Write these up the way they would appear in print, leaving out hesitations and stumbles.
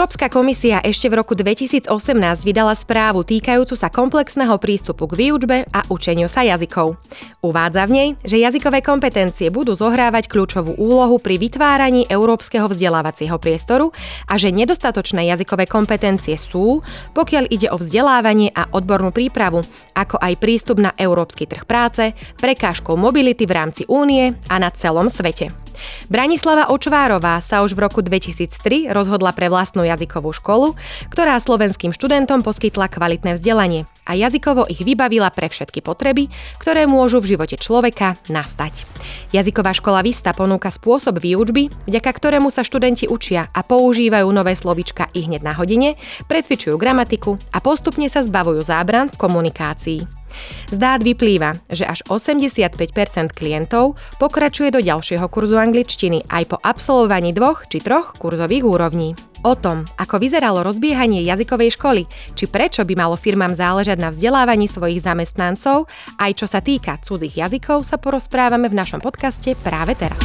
Európska komisia ešte v roku 2018 vydala správu týkajúcu sa komplexného prístupu k výučbe a učeniu sa jazykov. Uvádza v nej, že jazykové kompetencie budú zohrávať kľúčovú úlohu pri vytváraní európskeho vzdelávacieho priestoru a že nedostatočné jazykové kompetencie sú, pokiaľ ide o vzdelávanie a odbornú prípravu, ako aj prístup na európsky trh práce, prekážkou mobility v rámci Únie a na celom svete. Branislava Očvárová sa už v roku 2003 rozhodla pre vlastnú jazykovú školu, ktorá slovenským študentom poskytla kvalitné vzdelanie a jazykovo ich vybavila pre všetky potreby, ktoré môžu v živote človeka nastať. Jazyková škola Vista ponúka spôsob výučby, vďaka ktorému sa študenti učia a používajú nové slovíčka ihneď na hodine, precvičujú gramatiku a postupne sa zbavujú zábran v komunikácii. Z dát vyplýva, že až 85% klientov pokračuje do ďalšieho kurzu angličtiny aj po absolvovaní 2 či 3 kurzových úrovní. O tom, ako vyzeralo rozbiehanie jazykovej školy, či prečo by malo firmám záležať na vzdelávaní svojich zamestnancov, aj čo sa týka cudzích jazykov, sa porozprávame v našom podcaste práve teraz.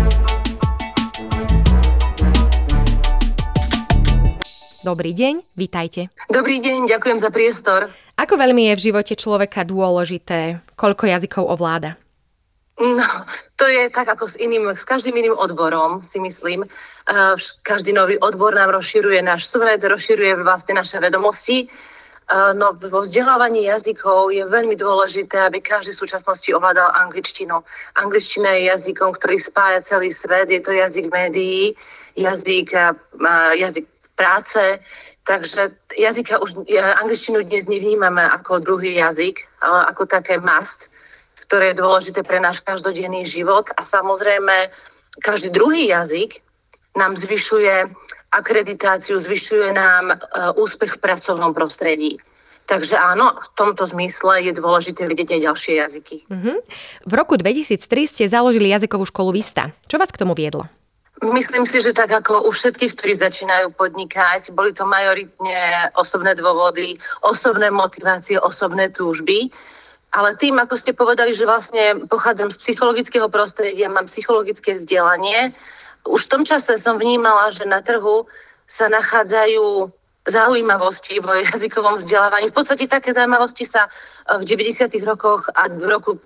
Dobrý deň, vitajte. Dobrý deň, ďakujem za priestor. Ako veľmi je v živote človeka dôležité, koľko jazykov ovláda? No, to je tak ako s každým iným odborom, si myslím. Každý nový odbor nám rozširuje náš svet, rozširuje vlastne naše vedomosti. No, vo vzdelávaní jazykov je veľmi dôležité, aby každý v súčasnosti ovládal angličtinu. Angličtina je jazykom, ktorý spája celý svet, je to jazyk médií, jazyk práce, takže angličtinu dnes nevnímame ako druhý jazyk, ale ako také must, ktoré je dôležité pre náš každodenný život a samozrejme každý druhý jazyk nám zvyšuje akreditáciu, zvyšuje nám úspech v pracovnom prostredí. Takže áno, v tomto zmysle je dôležité vidieť aj ďalšie jazyky. V roku 2003 ste založili jazykovú školu Vista. Čo vás k tomu viedlo? Myslím si, že tak ako u všetkých, ktorí začínajú podnikať, boli to majoritne osobné dôvody, osobné motivácie, osobné túžby. Ale tým, ako ste povedali, že vlastne pochádzam z psychologického prostredia, mám psychologické vzdelanie, už v tom čase som vnímala, že na trhu sa nachádzajú zaujímavosti vo jazykovom vzdelávaní. V podstate také zaujímavosti sa v 90. rokoch a v roku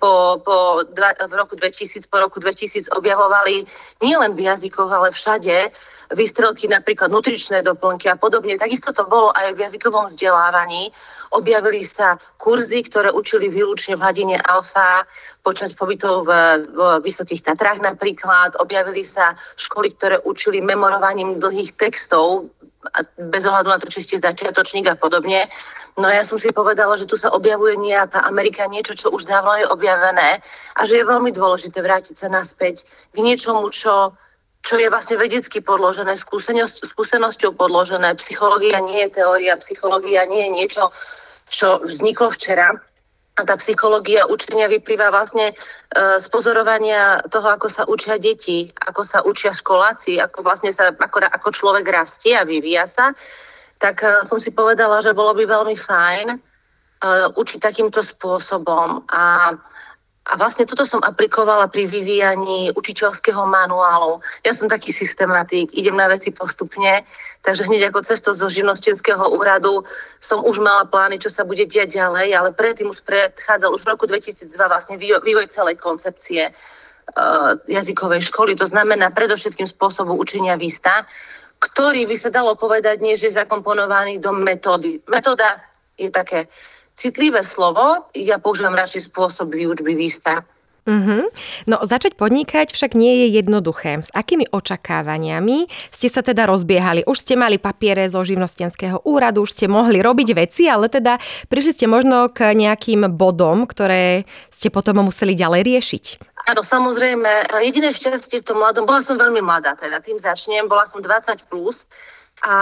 2000 objavovali nielen v jazykoch, ale všade. Výstrelky, napríklad nutričné doplnky a podobne. Takisto to bolo aj v jazykovom vzdelávaní. Objavili sa kurzy, ktoré učili výlučne v hladine alfa počas pobytov v Vysokých Tatrách napríklad. Objavili sa školy, ktoré učili memorovaním dlhých textov, bez ohľadu na to, či ste začiatočník a podobne. No ja som si povedala, že tu sa objavuje nejaká Amerika, niečo, čo už dávno je objavené a že je veľmi dôležité vrátiť sa naspäť k niečomu, čo je vlastne vedecky podložené, skúsenosťou podložené. Psychológia nie je teória, psychológia nie je niečo, čo vzniklo včera. A tá psychológia učenia vyplýva vlastne z pozorovania toho, ako sa učia deti, ako sa učia školáci, ako vlastne ako človek rastie a vyvíja sa. Tak som si povedala, že bolo by veľmi fajn učiť takýmto spôsobom. A vlastne toto som aplikovala pri vyvíjaní učiteľského manuálu. Ja som taký systematik, idem na veci postupne, takže hneď ako cestou zo živnostenského úradu som už mala plány, čo sa bude diať ďalej, ale predtým už predchádzal už v roku 2002 vlastne vývoj celej koncepcie jazykovej školy. To znamená predovšetkým spôsobu učenia Vista, ktorý by sa dalo povedať, nie že je zakomponovaný do metódy. Metóda je také citlivé slovo, ja používam radšej spôsob výučby Vista. No začať podnikať však nie je jednoduché. S akými očakávaniami ste sa teda rozbiehali? Už ste mali papiere zo živnostenského úradu, už ste mohli robiť veci, ale teda prišli ste možno k nejakým bodom, ktoré ste potom museli ďalej riešiť. Áno, samozrejme, jediné šťastie v tom mladom, bola som veľmi mladá, teda tým začnem, bola som 20+, a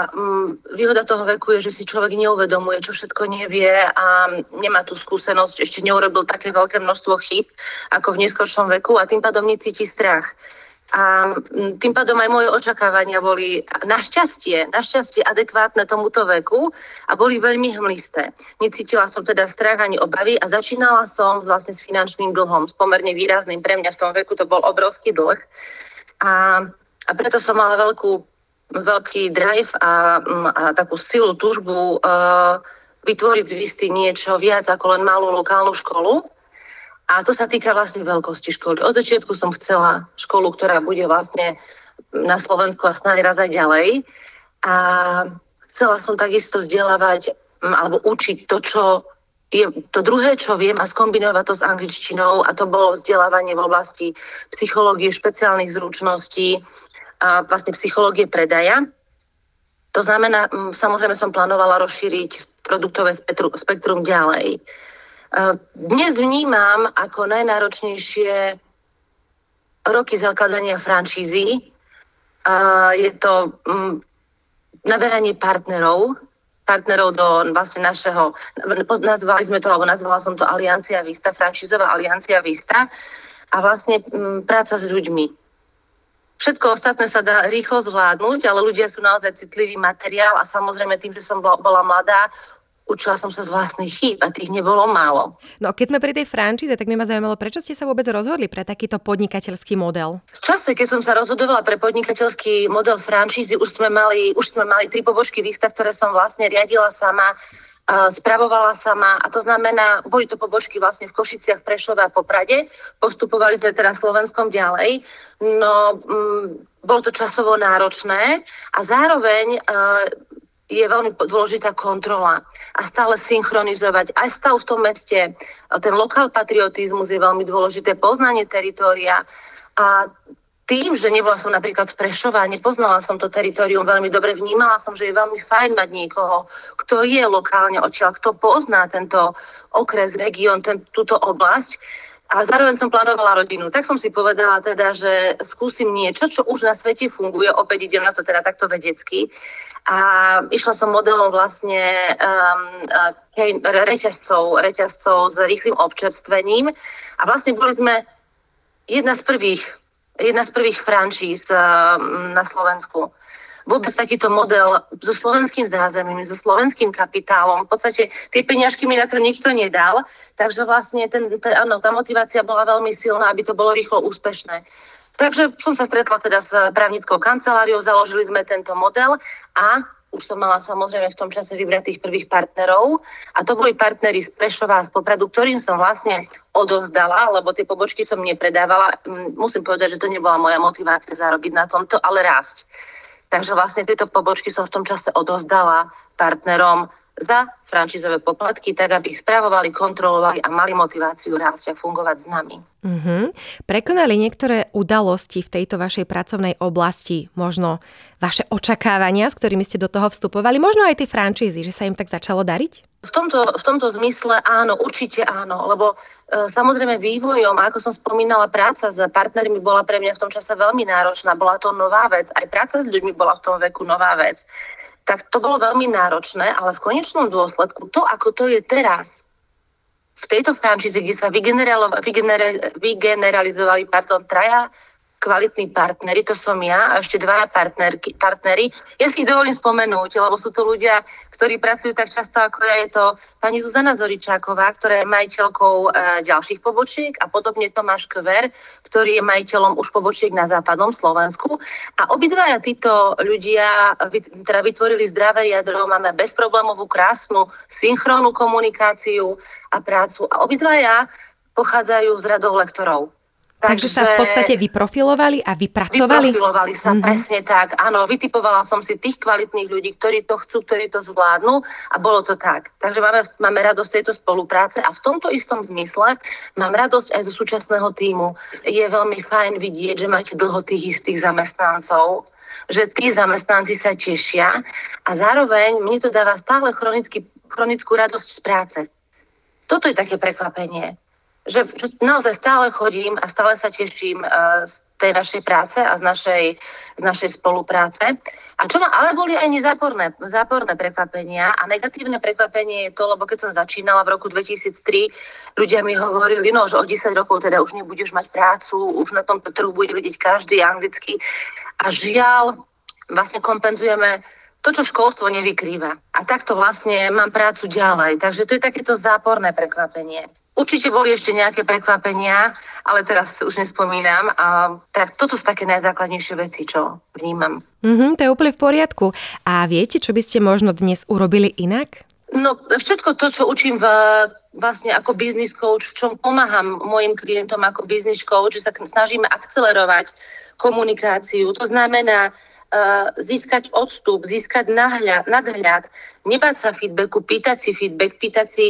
výhoda toho veku je, že si človek neuvedomuje, čo všetko nevie a nemá tú skúsenosť, ešte neurobil také veľké množstvo chýb ako v neskoršom veku a tým pádom necíti strach. A tým pádom aj moje očakávania boli našťastie adekvátne tomuto veku a boli veľmi hmlisté. Necítila som teda strach ani obavy a začínala som vlastne s finančným dlhom, s pomerne výrazným. Pre mňa v tom veku to bol obrovský dlh a preto som mala veľkú veľký drive a takú silu, túžbu vytvoriť z Visty niečo viac ako len malú lokálnu školu. A to sa týka vlastne veľkosti školy. Od začiatku som chcela školu, ktorá bude vlastne na Slovensku a snáď raz aj ďalej. A chcela som takisto vzdelávať alebo učiť to, čo je to druhé, čo viem, a skombinovať to s angličtinou, a to bolo vzdelávanie v oblasti psychológie, špeciálnych zručností a vlastne psychológie predaja. To znamená, samozrejme som plánovala rozšíriť produktové spektrum ďalej. Dnes vnímam ako najnáročnejšie roky zakladania franšízy. Je to naberanie partnerov do vlastne našeho, nazvala som to Aliancia Vista, franšízová Aliancia Vista, a vlastne práca s ľuďmi. Všetko ostatné sa dá rýchlo zvládnuť, ale ľudia sú naozaj citlivý materiál a samozrejme tým, že som bola mladá, učila som sa z vlastných chýb a tých nebolo málo. No keď sme pri tej franšíze, tak ma zaujímalo, prečo ste sa vôbec rozhodli pre takýto podnikateľský model? V čase, keď som sa rozhodovala pre podnikateľský model franšízy, už sme mali 3 pobočky Vista, ktoré som vlastne riadila sama, spravovala sama, a to znamená, boli to pobočky vlastne v Košiciach, Prešove a Poprade. Postupovali sme teraz Slovenskom ďalej. No, bolo to časovo náročné a zároveň je veľmi dôležitá kontrola a stále synchronizovať aj stav v tom meste. Ten lokál patriotizmus je veľmi dôležité, poznanie teritória. A tým, že nebola som napríklad v Prešove a nepoznala som to teritórium veľmi dobre, vnímala som, že je veľmi fajn mať niekoho, kto je lokálne odtiaľ, kto pozná tento okres, región, túto oblasť. A zároveň som plánovala rodinu. Tak som si povedala teda, že skúsim niečo, čo už na svete funguje. Opäť idem na to teda takto vedecky. A išla som modelom vlastne reťazcov s rýchlym občerstvením. A vlastne boli sme jedna z prvých franšíz na Slovensku. Vôbec takýto model so slovenským zázemím, so slovenským kapitálom. V podstate tie peňažky mi na to nikto nedal, takže vlastne tá motivácia bola veľmi silná, aby to bolo rýchlo úspešné. Takže som sa stretla teda s právnickou kanceláriou, založili sme tento model a už som mala samozrejme v tom čase vybrať tých prvých partnerov, a to boli partneri z Prešova a z Popradu, ktorým som vlastne odovzdala, lebo tie pobočky som nepredávala. Musím povedať, že to nebola moja motivácia zarobiť na tomto, ale rásť. Takže vlastne tieto pobočky som v tom čase odovzdala partnerom za franšízové poplatky, tak aby ich spravovali, kontrolovali a mali motiváciu rásť a fungovať s nami. Prekonali niektoré udalosti v tejto vašej pracovnej oblasti možno vaše očakávania, s ktorými ste do toho vstupovali, možno aj tie franšízy, že sa im tak začalo dariť? V tomto zmysle áno, určite áno, lebo samozrejme vývojom, ako som spomínala, práca s partnermi bola pre mňa v tom čase veľmi náročná, bola to nová vec, aj práca s ľuďmi bola v tom veku nová vec. Tak to bolo veľmi náročné, ale v konečnom dôsledku to, ako to je teraz, v tejto franšíze, kde sa vygeneralizovali traja kvalitní partneri, to som ja a ešte 2 partneri. Ja si ich dovolím spomenúť, lebo sú to ľudia, ktorí pracujú tak často, ako je to pani Zuzana Zoričáková, ktorá je majiteľkou ďalších pobočiek, a podobne Tomáš Kver, ktorý je majiteľom už pobočiek na západnom Slovensku. A obidvaja títo ľudia teda vytvorili zdravé jadro, máme bezproblémovú, krásnu, synchrónnu komunikáciu a prácu. A obidvaja pochádzajú z radov lektorov. Takže sa v podstate vyprofilovali a vypracovali? Vyprofilovali sa, presne tak. Áno, vytipovala som si tých kvalitných ľudí, ktorí to chcú, ktorí to zvládnu, a bolo to tak. Takže máme radosť tejto spolupráce a v tomto istom zmysle mám radosť aj zo súčasného tímu. Je veľmi fajn vidieť, že máte dlho tých istých zamestnancov, že tí zamestnanci sa tešia a zároveň mne to dáva stále chronickú radosť z práce. Toto je také prekvapenie. Že naozaj stále chodím a stále sa teším z tej našej práce a z našej spolupráce. A čo ale boli aj záporné prekvapenia a negatívne prekvapenie je to, lebo keď som začínala v roku 2003, ľudia mi hovorili, že o 10 rokov teda už nebudeš mať prácu, už na tomto trhu bude vedieť každý anglicky. A žiaľ, vlastne kompenzujeme to, čo školstvo nevykrýva. A takto vlastne mám prácu ďalej. Takže to je takéto záporné prekvapenie. Určite boli ešte nejaké prekvapenia, ale teraz už nespomínam. Tak toto sú také najzákladnejšie veci, čo vnímam. To je úplne v poriadku. A viete, čo by ste možno dnes urobili inak? No, všetko to, čo učím vlastne ako business coach, v čom pomáham mojim klientom ako business coach, že sa snažíme akcelerovať komunikáciu. To znamená získať odstup, získať nadhľad, nebáť sa feedbacku, pýtať si feedback, pýtať si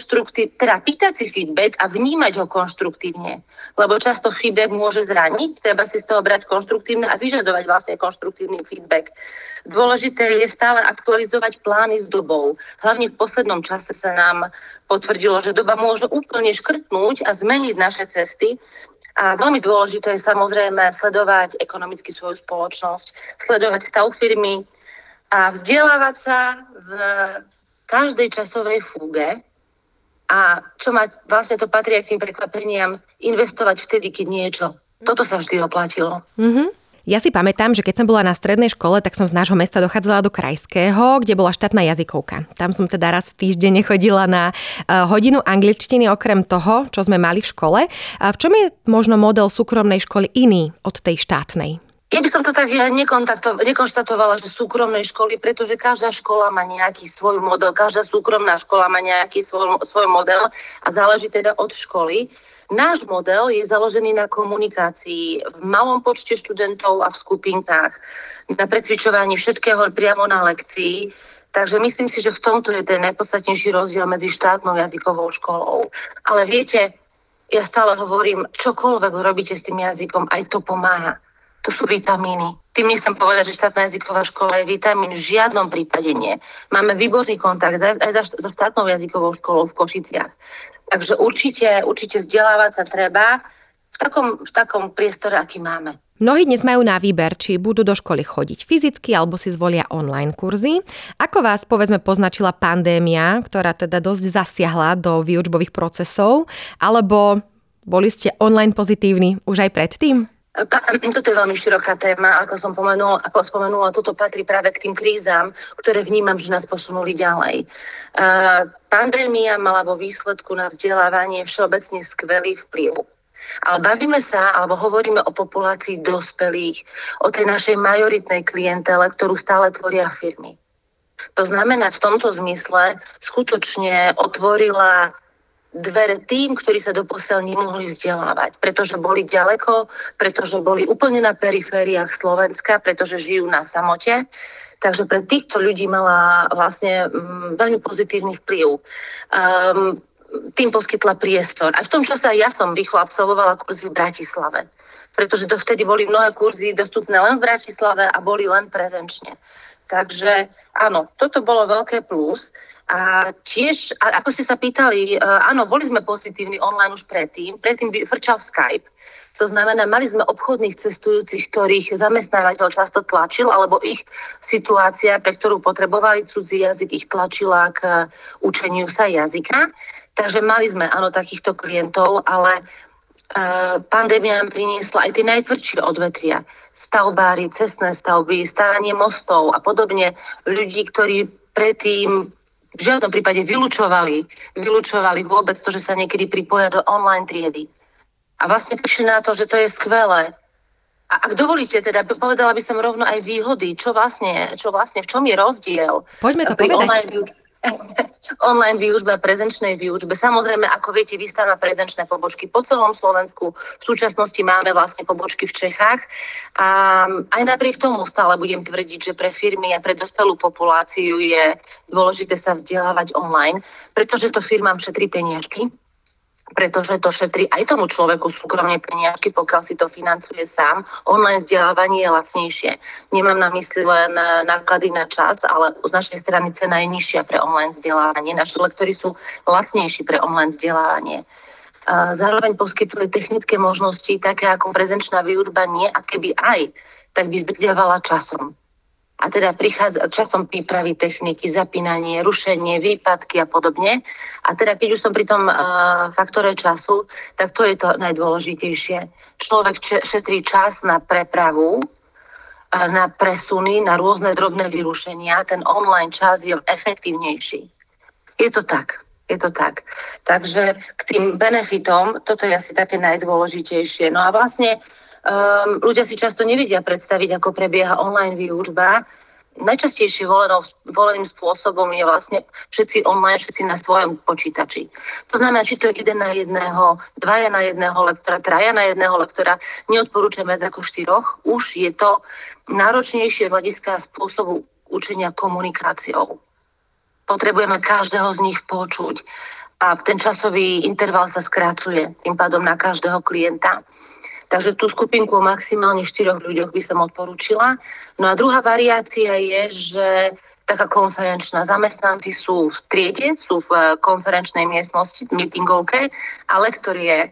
feedback a vnímať ho konštruktívne. Lebo často feedback môže zraniť, treba si z toho brať konštruktívne a vyžadovať vlastne konštruktívny feedback. Dôležité je stále aktualizovať plány s dobou. Hlavne v poslednom čase sa nám potvrdilo, že doba môže úplne škrtnúť a zmeniť naše cesty. A veľmi dôležité je samozrejme sledovať ekonomicky svoju spoločnosť, sledovať stav firmy a vzdelávať sa v každej časovej fúge. A vlastne to patrí aj k tým prekvapeniam, investovať vtedy, keď niečo. Toto sa vždy oplatilo. Ja si pamätám, že keď som bola na strednej škole, tak som z nášho mesta dochádzala do krajského, kde bola štátna jazykovka. Tam som teda raz týždenne chodila na hodinu angličtiny okrem toho, čo sme mali v škole. A v čom je možno model súkromnej školy iný od tej štátnej? Ja by som to tak nekonštatovala, že súkromnej školy, pretože každá škola má nejaký svoj model, každá súkromná škola má nejaký svoj model a záleží teda od školy. Náš model je založený na komunikácii v malom počte študentov a v skupinkách, na precvičovaní všetkého priamo na lekcii. Takže myslím si, že v tomto je ten najpodstatnejší rozdiel medzi štátnou jazykovou školou. Ale viete, ja stále hovorím, čokoľvek robíte s tým jazykom, aj to pomáha. To sú vitamíny. Tým nechcem povedať, že štátna jazyková škola je vitamín, v žiadnom prípade nie. Máme výborný kontakt aj so štátnou jazykovou školou v Košiciach. Takže určite vzdelávať sa treba v takom priestore, aký máme. Mnohí dnes majú na výber, či budú do školy chodiť fyzicky, alebo si zvolia online kurzy. Ako vás, povedzme, poznačila pandémia, ktorá teda dosť zasiahla do výučbových procesov, alebo boli ste online pozitívni už aj predtým? Toto je veľmi široká téma, ako spomenula, toto patrí práve k tým krízam, ktoré vnímam, že nás posunuli ďalej. Pandémia mala vo výsledku na vzdelávanie všeobecne skvelý vplyv. Ale bavíme sa, alebo hovoríme o populácii dospelých, o tej našej majoritnej klientele, ktorú stále tvoria firmy. To znamená, v tomto zmysle skutočne otvorila dvere tým, ktorí sa doposiaľ nemohli vzdelávať, pretože boli ďaleko, pretože boli úplne na perifériách Slovenska, pretože žijú na samote. Takže pre týchto ľudí mala vlastne veľmi pozitívny vplyv. Tým poskytla priestor. A v tom čase ja som rýchlo absolvovala kurzy v Bratislave, pretože dovtedy boli mnohé kurzy dostupné len v Bratislave a boli len prezenčne. Takže áno, toto bolo veľké plus. A tiež, ako ste sa pýtali, áno, boli sme pozitívni online už predtým frčal Skype. To znamená, mali sme obchodných cestujúcich, ktorých zamestnávateľ často tlačil, alebo ich situácia, pre ktorú potrebovali cudzí jazyk, ich tlačila k učeniu sa jazyka. Takže mali sme, áno, takýchto klientov, ale pandémia nám priniesla aj tie najtvrdšie odvetvia. Stavbári, cestné stavby, stavanie mostov a podobne. Ľudí, ktorí predtým v žiadnom prípade vylúčovali vôbec to, že sa niekedy pripoja do online triedy. A vlastne prišli na to, že to je skvelé. A ak dovolíte, teda povedala by som rovno aj výhody, čo vlastne, v čom je rozdiel. Poďme to povedať. Online výučbe a prezenčnej výučbe. Samozrejme, ako viete, Výstava prezenčné pobočky po celom Slovensku. V súčasnosti máme vlastne pobočky v Čechách. A aj napriek tomu stále budem tvrdiť, že pre firmy a pre dospelú populáciu je dôležité sa vzdelávať online, pretože to firmám šetrí peniažky, pretože to šetrí aj tomu človeku súkromne peniažky, pokiaľ si to financuje sám. Online vzdelávanie je lacnejšie. Nemám na mysli len náklady na čas, ale z našej strany cena je nižšia pre online vzdelávanie. Naši lektori sú lacnejší pre online vzdelávanie. Zároveň poskytuje technické možnosti, také ako prezenčná výučba nie, a keby aj, tak by zdržiavala časom. A teda prichádza časom prípravy techniky, zapínanie, rušenie, výpadky a podobne. A teda keď už som pri tom faktore času, tak to je to najdôležitejšie. Človek šetrí čas na prepravu, na presuny, na rôzne drobné vyrušenia. Ten online čas je efektívnejší. Je to tak. Je to tak. Takže k tým benefitom, toto je asi také najdôležitejšie. No a vlastne ľudia si často nevedia predstaviť, ako prebieha online výučba. Najčastejšie voleným spôsobom je vlastne všetci online, všetci na svojom počítači. To znamená, či to je 1 na 1, 2 na 1 lektora, 3 na 1 lektora, neodporúčam viac ako 4. Už je to náročnejšie z hľadiska spôsobu učenia komunikáciou. Potrebujeme každého z nich počuť a ten časový interval sa skrácuje tým pádom na každého klienta. Takže tú skupinku o maximálne 4 ľuďoch by som odporúčila. No a druhá variácia je, že taká konferenčná. Zamestnanci sú v triede, sú v konferenčnej miestnosti, meetingovke a lektor je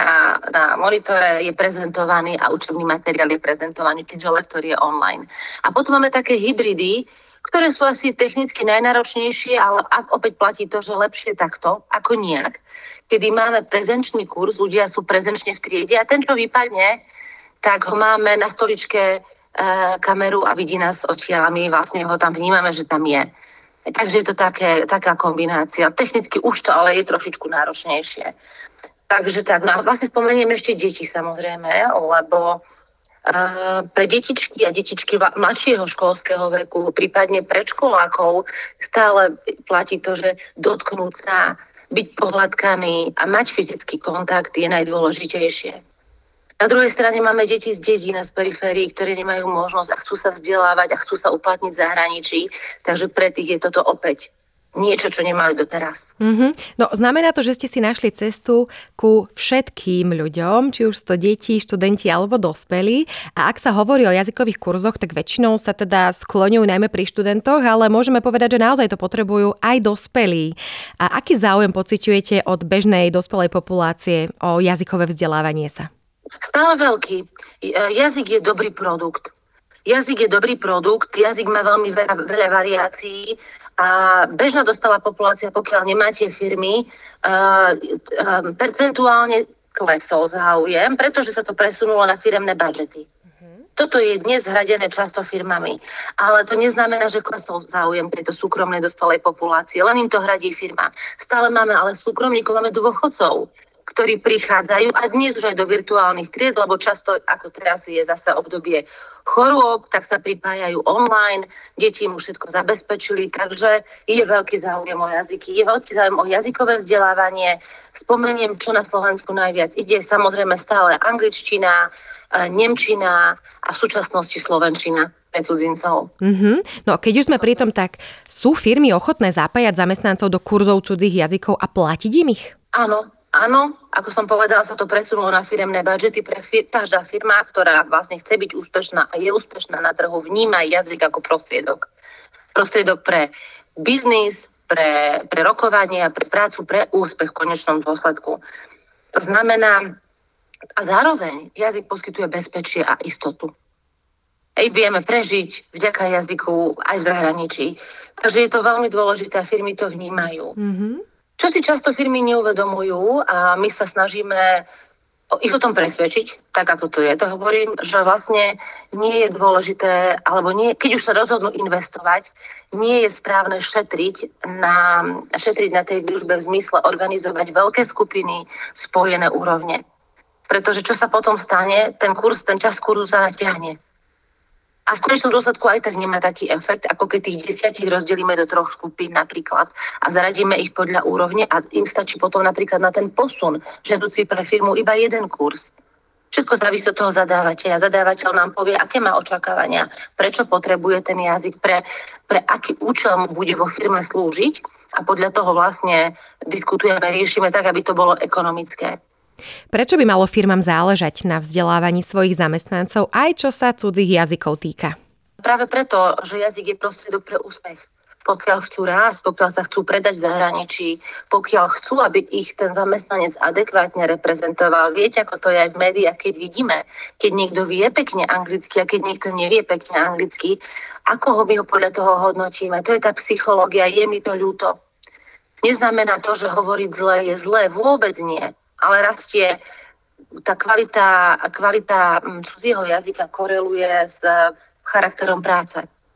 na monitore, je prezentovaný a učebný materiál je prezentovaný, keďže lektor je online. A potom máme také hybridy, ktoré sú asi technicky najnáročnejšie, ale opäť platí to, že lepšie takto ako nejak. Kedy máme prezenčný kurz, ľudia sú prezenčne v triede a ten, čo vypadne, tak ho máme na stoličke kameru a vidí nás odtiaľ a my vlastne ho tam vnímame, že tam je. Takže je to taká kombinácia. Technicky už to ale je trošičku náročnejšie. Takže tak, no a vlastne spomeniem ešte deti samozrejme, lebo pre detičky a detičky mladšieho školského veku, prípadne predškolákov, stále platí to, že dotknúť sa, byť pohľadkaný a mať fyzický kontakt je najdôležitejšie. Na druhej strane máme deti z dedín a z periférií, ktorí nemajú možnosť a chcú sa vzdelávať a chcú sa uplatniť v zahraničí, takže pre tých je toto opäť niečo, čo nemali doteraz. No, znamená to, že ste si našli cestu ku všetkým ľuďom, či už sú to deti, študenti alebo dospelí. A ak sa hovorí o jazykových kurzoch, tak väčšinou sa teda skloňujú najmä pri študentoch, ale môžeme povedať, že naozaj to potrebujú aj dospelí. A aký záujem pociťujete od bežnej dospelej populácie o jazykové vzdelávanie sa? Stále veľký. Jazyk je dobrý produkt. Jazyk má veľmi veľa variácií a bežná dospelá populácia, pokiaľ nemáte firmy, percentuálne klesol záujem, pretože sa to presunulo na firemné budžety. Toto je dnes hradené často firmami, ale to neznamená, že klesol záujem tejto súkromnej dospelej populácie, len im to hradí firma. Stále máme ale súkromníkov, máme dôchodcov, ktorí prichádzajú a dnes už aj do virtuálnych tried, lebo často, ako teraz je zase obdobie chorôb, tak sa pripájajú online, deti mu všetko zabezpečili, takže je veľký záujem o jazyky, je veľký záujem o jazykové vzdelávanie. Spomeniem, čo na Slovensku najviac ide, samozrejme stále angličtina, nemčina a v súčasnosti slovenčina pre cudzincov. No keď už sme pri tom, tak sú firmy ochotné zapájať zamestnancov do kurzov cudzích jazykov a platiť im ich? Áno, ako som povedala, sa to presunulo na firemné budžety pre každá firma, ktorá vlastne chce byť úspešná a je úspešná na trhu, vníma jazyk ako prostriedok. Prostriedok pre biznis, pre rokovanie, pre prácu, pre úspech v konečnom dôsledku. To znamená, a zároveň jazyk poskytuje bezpečie a istotu. Vieme prežiť vďaka jazyku aj v zahraničí. Takže je to veľmi dôležité a firmy to vnímajú. Čo si často firmy neuvedomujú a my sa snažíme ich o tom presvedčiť, tak ako to je. To hovorím, že vlastne nie je dôležité, alebo nie, keď už sa rozhodnú investovať, nie je správne šetriť na tej výučbe v zmysle organizovať veľké skupiny, spojené úrovne. Pretože čo sa potom stane, ten čas kurzu sa natiahne. A v konečnom dôsledku aj tak nemá taký efekt, ako keď tých 10 rozdelíme do 3 skupín napríklad a zaradíme ich podľa úrovne a im stačí potom napríklad na ten posun žiaducí pre firmu iba jeden kurz. Všetko závisí od toho zadávateľa. Zadávateľ nám povie, aké má očakávania, prečo potrebuje ten jazyk, pre aký účel mu bude vo firme slúžiť a podľa toho vlastne diskutujeme, riešime tak, aby to bolo ekonomické. Prečo by malo firmám záležať na vzdelávaní svojich zamestnancov, aj čo sa cudzích jazykov týka? Práve preto, že jazyk je prostriedok pre úspech. Pokiaľ chcú rásť, pokiaľ sa chcú predať v zahraničí, pokiaľ chcú, aby ich ten zamestnanec adekvátne reprezentoval. Viete, ako to je aj v médiách, keď vidíme, keď niekto vie pekne anglicky a keď niekto nevie pekne anglicky, ako my ho podľa toho hodnotíme. To je tá psychológia, je mi to ľúto. Neznamená to, že hovoriť zle je zlé, vôbec nie. Ale rastie tá kvalita cudzieho jazyka koreluje s charakterom práce.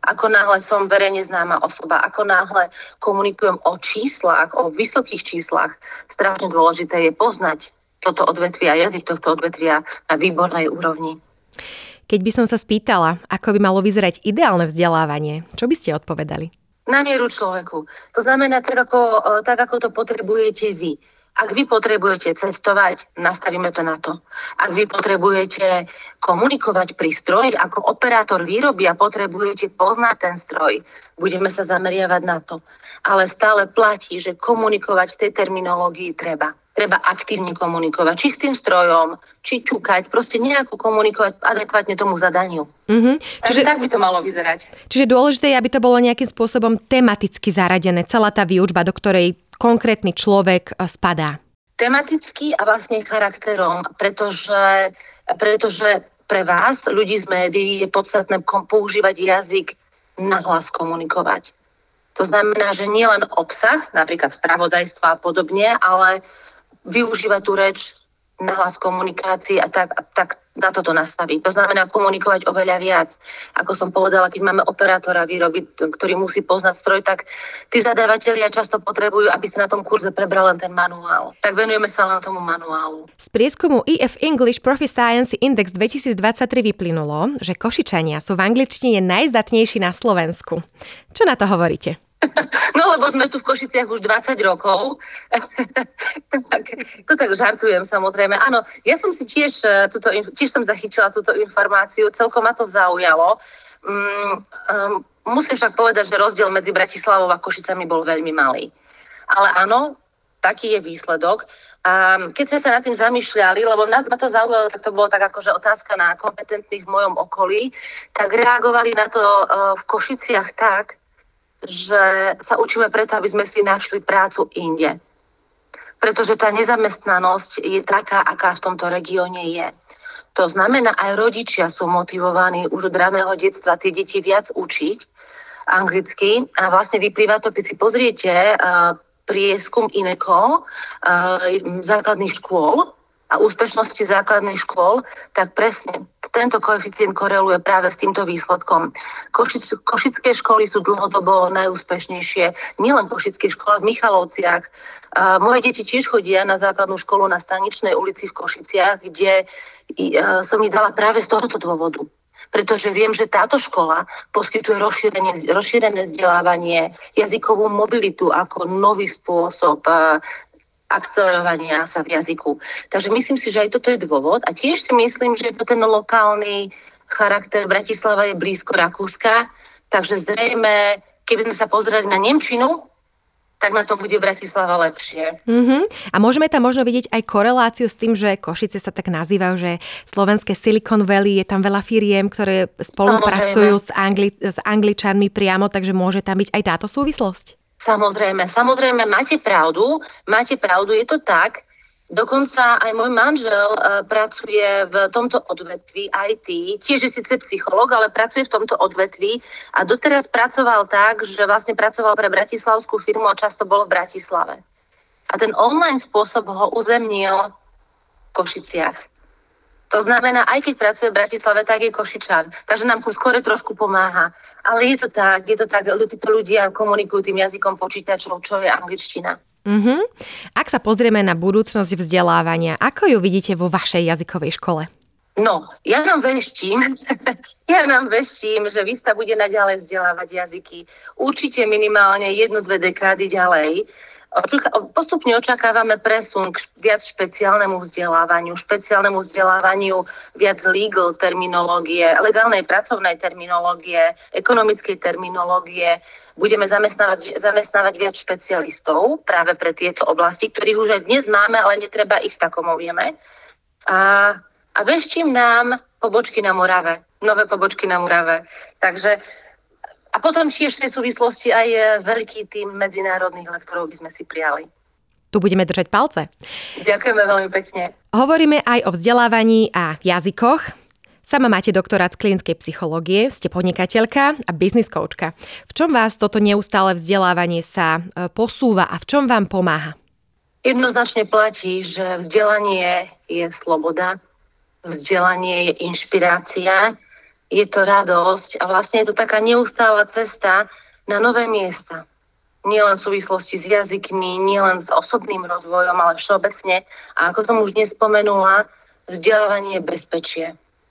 Ako náhle som verejne známa osoba, ako náhle komunikujem o číslach, o vysokých číslach, strašne dôležité je poznať toto odvetvie a jazyk tohto odvetvia na výbornej úrovni. Keď by som sa spýtala, ako by malo vyzerať ideálne vzdelávanie, čo by ste odpovedali? Na mieru človeku. To znamená tak, ako to potrebujete vy. Ak vy potrebujete cestovať, nastavíme to na to. Ak vy potrebujete komunikovať pri stroji ako operátor výroby a potrebujete poznať ten stroj, budeme sa zameriavať na to. Ale stále platí, že komunikovať v tej terminológii treba. Treba aktívne komunikovať, či s tým strojom, či čukať, proste nejako komunikovať adekvátne tomu zadaniu. Takže tak by to malo vyzerať. Čiže dôležité je, aby to bolo nejakým spôsobom tematicky zaradené, celá tá výučba, do ktorej konkrétny človek spadá. Tematicky a vlastne charakterom, pretože pre vás, ľudí z médií, je podstatné používať jazyk nahlas komunikovať. To znamená, že nie len obsah, napríklad spravodajstva a podobne, ale využívať tú reč nahlas komunikácii a tak na toto nastaviť. To znamená komunikovať oveľa viac. Ako som povedala, keď máme operátora výroby, ktorý musí poznať stroj, tak tí zadávatelia často potrebujú, aby si na tom kurze prebral len ten manuál. Tak venujeme sa len tomu manuálu. Z prieskumu EF English Proficiency Index 2023 vyplynulo, že Košičania sú v angličtine najzdatnejší na Slovensku. Čo na to hovoríte? No, lebo sme tu v Košiciach už 20 rokov. To tak žartujem, samozrejme. Áno, ja som si tiež som zachytila túto informáciu, celkom ma to zaujalo. Musím však povedať, že rozdiel medzi Bratislavou a Košicami bol veľmi malý. Ale áno, taký je výsledok. A keď sme sa nad tým zamýšľali, lebo ma to zaujalo, tak to bolo tak akože otázka na kompetentných v mojom okolí, tak reagovali na to v Košiciach tak, že sa učíme preto, aby sme si našli prácu inde. Pretože tá nezamestnanosť je taká, aká v tomto regióne je. To znamená, aj rodičia sú motivovaní už od raného detstva tie deti viac učiť anglicky. A vlastne vyplýva to, keď si pozriete prieskum INECO základných škôl a úspešnosti základných škôl, tak presne tento koeficient koreluje práve s týmto výsledkom. Košické školy sú dlhodobo najúspešnejšie. Nielen košické školy v Michalovciach. Moje deti tiež chodia na základnú školu na Staničnej ulici v Košiciach, kde som ich dala práve z tohoto dôvodu. Pretože viem, že táto škola poskytuje rozšírené vzdelávanie, jazykovú mobilitu ako nový spôsob akcelerovania sa v jazyku. Takže myslím si, že aj toto je dôvod. A tiež si myslím, že to ten lokálny charakter. Bratislava je blízko Rakúska, takže zrejme, keby sme sa pozreli na nemčinu, tak na to bude Bratislava lepšie. A môžeme tam možno vidieť aj koreláciu s tým, že Košice sa tak nazývajú, že slovenské Silicon Valley, je tam veľa firiem, ktoré spolupracujú s Angličanmi priamo, takže môže tam byť aj táto súvislosť? Samozrejme, máte pravdu, je to tak. Dokonca aj môj manžel pracuje v tomto odvetví IT, tiež je síce psychológ, ale pracuje v tomto odvetví a doteraz pracoval tak, že vlastne pracoval pre bratislavskú firmu a často bol v Bratislave. A ten online spôsob ho uzemnil v Košiciach. To znamená, aj keď pracuje v Bratislave, tak je Košičan. Takže nám skôr trošku pomáha. Ale je to tak, títo ľudia komunikujú tým jazykom počítačov, čo je angličtina. Ak sa pozrieme na budúcnosť vzdelávania, ako ju vidíte vo vašej jazykovej škole? No, ja nám veštím, že Vista bude naďalej vzdelávať jazyky. Určite minimálne 1-2 dekády ďalej. Postupne očakávame presun k viac špeciálnemu vzdelávaniu, viac legal terminológie, legálnej pracovnej terminológie, ekonomickej terminológie. Budeme zamestnávať viac špecialistov práve pre tieto oblasti, ktorých už aj dnes máme, ale netreba ich v takom objeme. A veštím nám pobočky na Morave, nové pobočky na Morave. Takže a potom tiež v tej súvislosti aj veľký tím medzinárodných lektorov by sme si prijali. Tu budeme držať palce. Ďakujeme veľmi pekne. Hovoríme aj o vzdelávaní a jazykoch. Sama máte doktorát z klinickej psychológie, ste podnikateľka a business coachka. V čom vás toto neustále vzdelávanie sa posúva a v čom vám pomáha? Jednoznačne platí, že vzdelanie je sloboda, vzdelanie je inšpirácia je to radosť a vlastne je to taká neustála cesta na nové miesta. Nielen v súvislosti s jazykmi, nielen s osobným rozvojom, ale všeobecne. A ako som už dnes spomenula, vzdelávanie je bezpečie.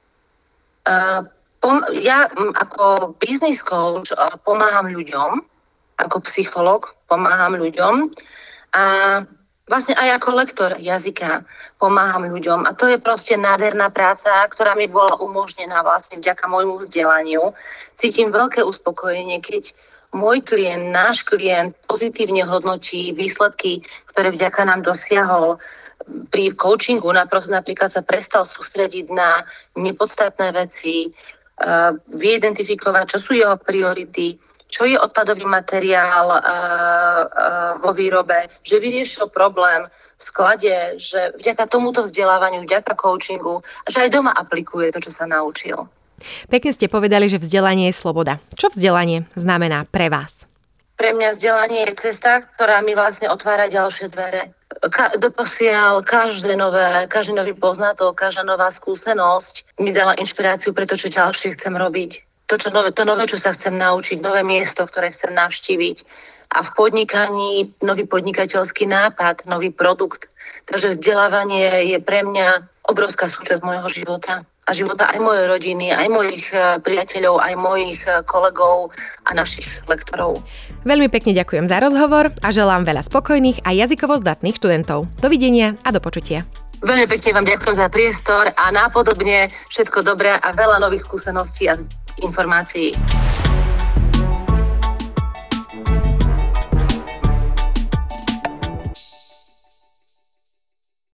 Ja ako business coach pomáham ľuďom, ako psychológ pomáham ľuďom a vlastne aj ako lektor jazyka pomáham ľuďom. A to je proste nádherná práca, ktorá mi bola umožnená vlastne vďaka môjmu vzdelaniu. Cítim veľké uspokojenie, keď môj klient, náš klient pozitívne hodnotí výsledky, ktoré vďaka nám dosiahol. Pri coachingu napríklad sa prestal sústrediť na nepodstatné veci, vie identifikovať, čo sú jeho priority, čo je odpadový materiál vo výrobe, že vyriešil problém v sklade, že vďaka tomuto vzdelávaniu, vďaka coachingu, že aj doma aplikuje to, čo sa naučil. Pekne ste povedali, že vzdelanie je sloboda. Čo vzdelanie znamená pre vás? Pre mňa vzdelanie je cesta, ktorá mi vlastne otvára ďalšie dvere. Doposiaľ každý nový poznatok, každá nová skúsenosť mi dala inšpiráciu pre to, čo ďalšie chcem robiť. To nové, čo sa chcem naučiť, nové miesto, ktoré chcem navštíviť. A v podnikaní nový podnikateľský nápad, nový produkt. Takže vzdelávanie je pre mňa obrovská súčasť môjho života. A života aj mojej rodiny, aj mojich priateľov, aj mojich kolegov a našich lektorov. Veľmi pekne ďakujem za rozhovor a želám veľa spokojných a jazykovo zdatných študentov. Dovidenia a do počutia. Veľmi pekne vám ďakujem za priestor a nápodobne všetko dobré a veľa nových skúseností a informácií.